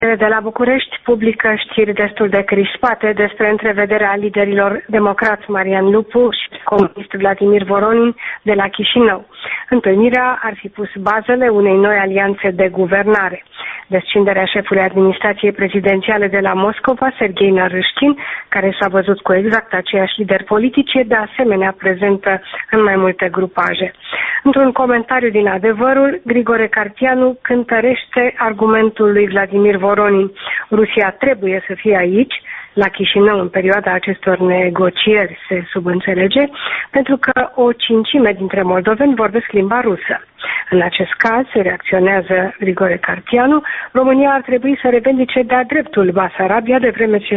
De la București publică știri destul de crispate despre întrevederea liderilor democrați Marian Lupu și comunist Vladimir Voronin de la Chișinău. Întâlnirea ar fi pus bazele unei noi alianțe de guvernare. Descinderea șefului administrației prezidențiale de la Moscova, Serghei Narâșkin, care s-a văzut cu exact aceiași lideri politici, e de asemenea prezentă în mai multe grupaje. Într-un comentariu din Adevărul, Grigore Cartianu cântărește argumentul lui Vladimir Voronin. Rusia trebuie să fie aici, la Chișinău, în perioada acestor negocieri, se subînțelege, pentru că o cincime dintre moldoveni vorbesc limba rusă. În acest caz, reacționează Grigore Cartianu, România ar trebui să revendice de-a dreptul Basarabia, de vreme ce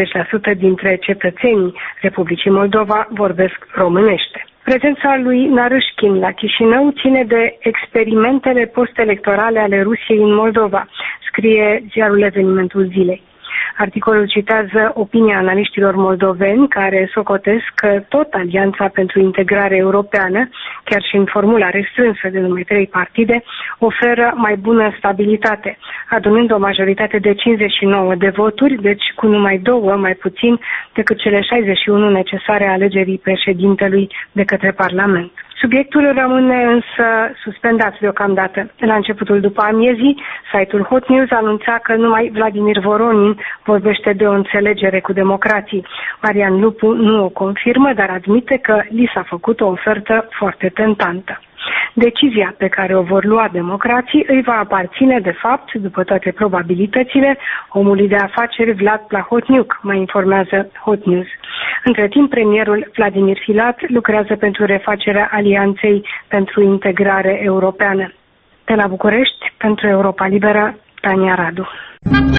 70% dintre cetățenii Republicii Moldova vorbesc românește. Prezența lui Narâșkin la Chișinău ține de experimentele post-electorale ale Rusiei în Moldova, scrie ziarul Evenimentul Zilei. Articolul citează opinia analiștilor moldoveni care socotesc că tot Alianța pentru Integrare Europeană, chiar și în formula restrânsă de numai 3 partide, oferă mai bună stabilitate, adunând o majoritate de 59 de voturi, deci cu numai 2 mai puțin decât cele 61 necesare alegerii președintelui de către Parlament. Subiectul rămâne însă suspendat deocamdată. La începutul după amiezii, site-ul Hot News anunța că numai Vladimir Voronin vorbește de o înțelegere cu democrații. Marian Lupu nu o confirmă, dar admite că li s-a făcut o ofertă foarte tentantă. Decizia pe care o vor lua democrații îi va aparține, de fapt, după toate probabilitățile, omului de afaceri Vlad Plahotniuc, mai informează Hot News. Între timp, premierul Vladimir Filat lucrează pentru refacerea Alianței pentru Integrare Europeană. De la București, pentru Europa Liberă, Tania Radu.